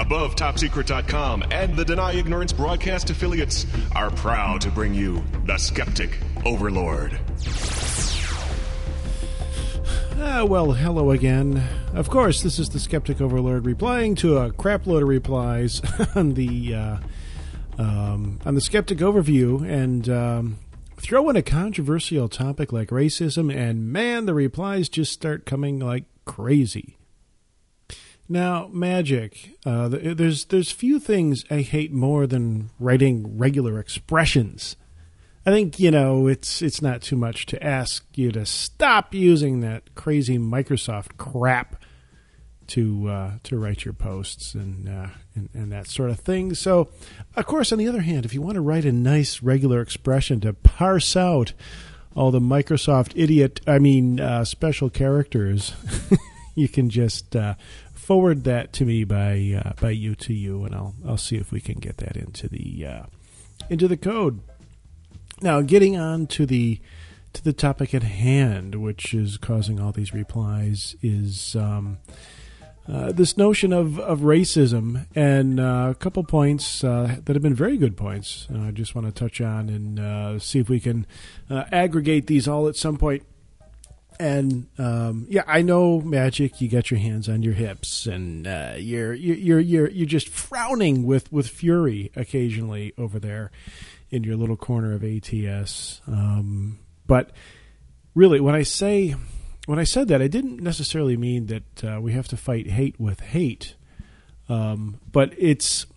AboveTopSecret.com and the Deny Ignorance broadcast affiliates are proud to bring you The Skeptic Overlord. Well, hello again. Of course, this is the Skeptic Overlord replying to a crapload of replies on the Skeptic Overview, and throw in a controversial topic like racism, and man, the replies just start coming like crazy. Now, Magic, there's few things I hate more than writing regular expressions. I think, it's not too much to ask you to stop using that crazy Microsoft crap to write your posts and that sort of thing. So, of course, on the other hand, if you want to write a nice regular expression to parse out all the Microsoft special characters, you can just forward that to me by you to you, and I'll see if we can get that into the code. Now, getting on to the topic at hand, which is causing all these replies, is this notion of racism, and a couple points that have been very good points. I just want to touch on and see if we can aggregate these all at some point. And I know, Magic, you got your hands on your hips, and you're just frowning with fury occasionally over there in your little corner of ATS. But really, when I said that, I didn't necessarily mean that we have to fight hate with hate. But it's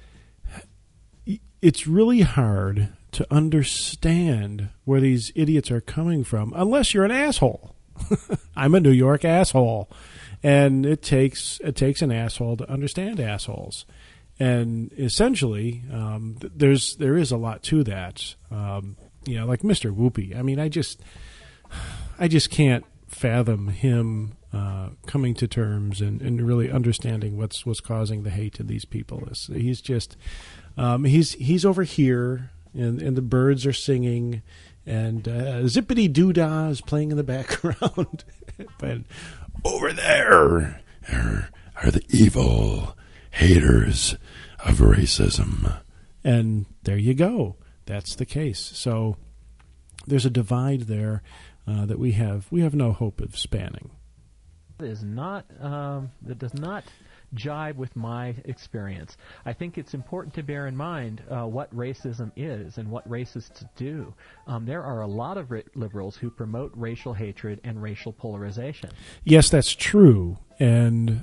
really hard to understand where these idiots are coming from, unless you're an asshole. I'm a New York asshole, and it takes an asshole to understand assholes. And essentially, there is a lot to that. Like Mr. Whoopi. I mean, I just can't fathom him coming to terms and really understanding what's causing the hate to these people. He's just he's over here, and the birds are singing, and Zippity Doodah is playing in the background. But over there are the evil haters of racism. And there you go. That's the case. So there's a divide there that we have no hope of spanning. That does not jibe with my experience. I think it's important to bear in mind what racism is and what racists do. There are a lot of liberals who promote racial hatred and racial polarization. Yes, that's true. And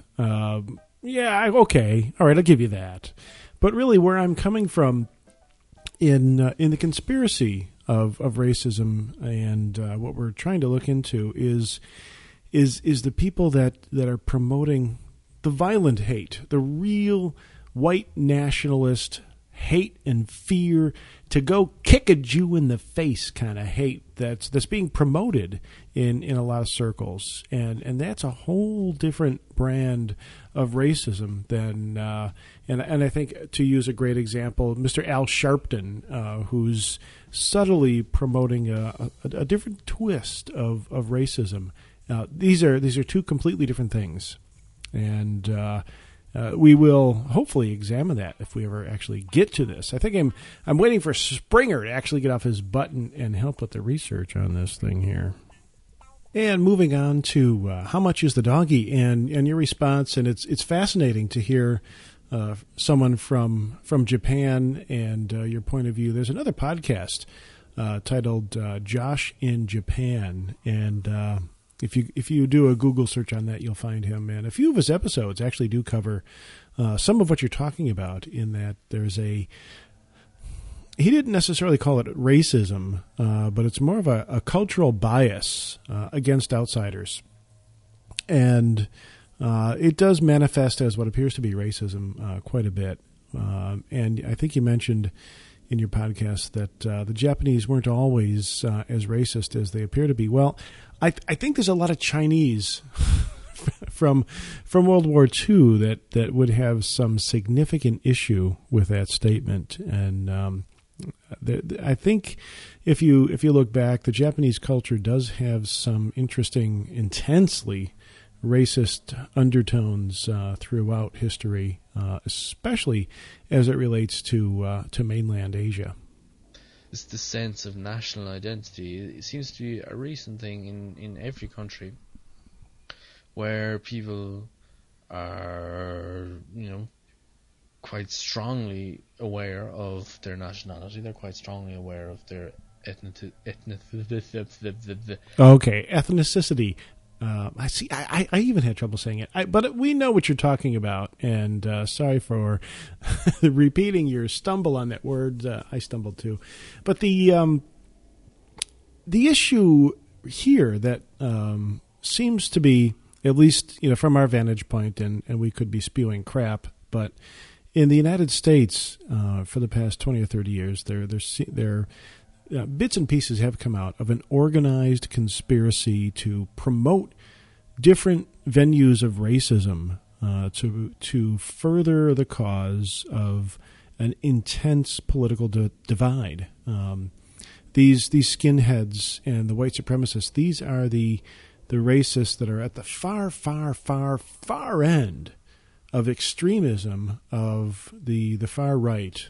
okay, all right, I'll give you that. But really, where I'm coming from in the conspiracy of racism and what we're trying to look into is the people that are promoting the violent hate, the real white nationalist hate and fear, to go kick a Jew in the face kind of hate that's being promoted in a lot of circles, and that's a whole different brand of racism than and I think, to use a great example, Mr. Al Sharpton, who's subtly promoting a different twist of racism. These are two completely different things, and we will hopefully examine that if we ever actually get to this. I think I'm waiting for Springer to actually get off his butt and help with the research on this thing here. And moving on to how much is the doggy, and your response, and it's fascinating to hear someone from Japan and your point of view. There's another podcast titled Josh in Japan, and if you do a Google search on that, you'll find him. And a few of his episodes actually do cover some of what you're talking about, in that there's he didn't necessarily call it racism, but it's more of a cultural bias against outsiders. And it does manifest as what appears to be racism quite a bit. And I think you mentioned in your podcast that the Japanese weren't always as racist as they appear to be. Well, I think there's a lot of Chinese from World War II that would have some significant issue with that statement. And I think if you look back, the Japanese culture does have some interesting, intensely racist undertones throughout history, especially as it relates to mainland Asia. It's the sense of national identity. It seems to be a recent thing in every country where people are, quite strongly aware of their nationality. They're quite strongly aware of their ethnicity. I see. I even had trouble saying it. But we know what you're talking about. And sorry for repeating your stumble on that word. I stumbled too. But the issue here that seems to be, at least from our vantage point, and we could be spewing crap, but in the United States, for the past 20 or 30 years, there bits and pieces have come out of an organized conspiracy to promote different venues of racism to further the cause of an intense political divide. These skinheads and the white supremacists, these are the racists that are at the far, far, far, far end of extremism of the far right.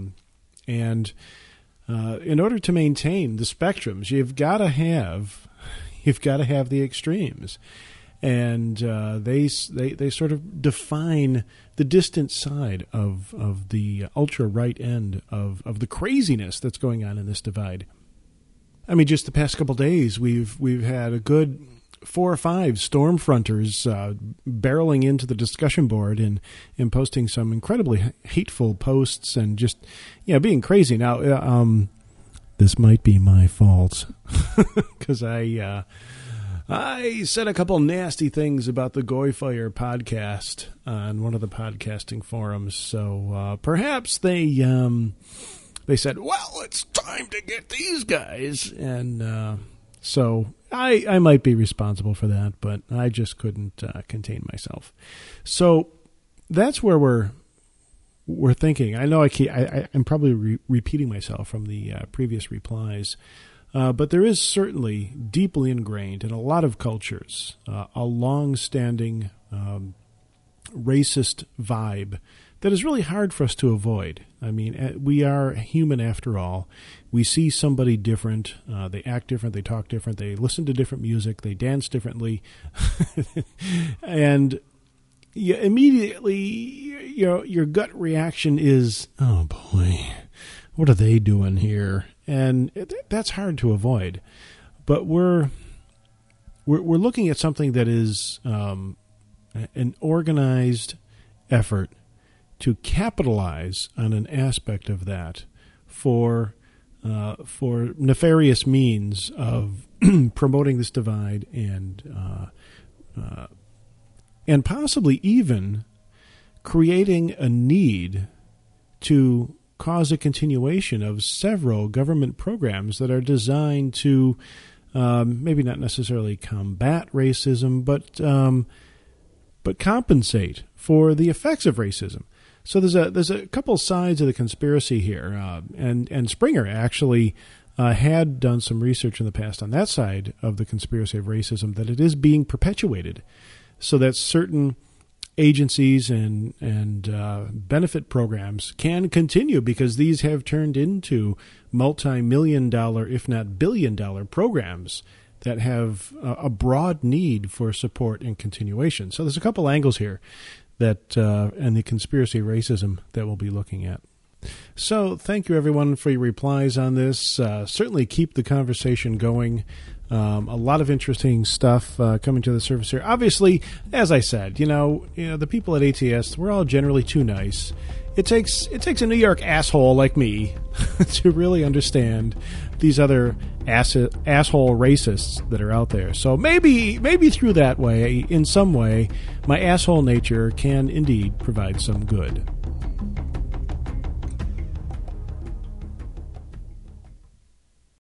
And in order to maintain the spectrums, you've got to have the extremes, and they sort of define the distant side of the ultra right end of the craziness that's going on in this divide. I mean, just the past couple days, we've had a good 4 or 5 Stormfronters barreling into the discussion board and posting some incredibly hateful posts and just being crazy. Now, this might be my fault because I said a couple nasty things about the Goy Fire podcast on one of the podcasting forums. So perhaps they said, "Well, it's time to get these guys," and so I might be responsible for that, but I just couldn't contain myself. So that's where we're thinking. I know I'm probably repeating myself from the previous replies, but there is certainly deeply ingrained in a lot of cultures a long-standing racist vibe that is really hard for us to avoid. I mean, we are human after all. We see somebody different. They act different. They talk different. They listen to different music. They dance differently. And immediately, your gut reaction is, "Oh boy, what are they doing here?" And that's hard to avoid. But we're looking at something that is an organized effort to capitalize on an aspect of that for nefarious means of promoting this divide and possibly even creating a need to cause a continuation of several government programs that are designed to maybe not necessarily combat racism, but compensate for the effects of racism. So there's a couple sides of the conspiracy here, and Springer actually had done some research in the past on that side of the conspiracy of racism, that it is being perpetuated, so that certain agencies and benefit programs can continue because these have turned into multi-million-dollar, if not billion-dollar programs that have a broad need for support and continuation. So there's a couple angles here that and the conspiracy of racism that we'll be looking at. So thank you, everyone, for your replies on this. Certainly keep the conversation going. A lot of interesting stuff coming to the surface here. Obviously, as I said, the people at ATS, we're all generally too nice. It takes a New York asshole like me to really understand these other asshole racists that are out there. So maybe through that way, in some way, my asshole nature can indeed provide some good.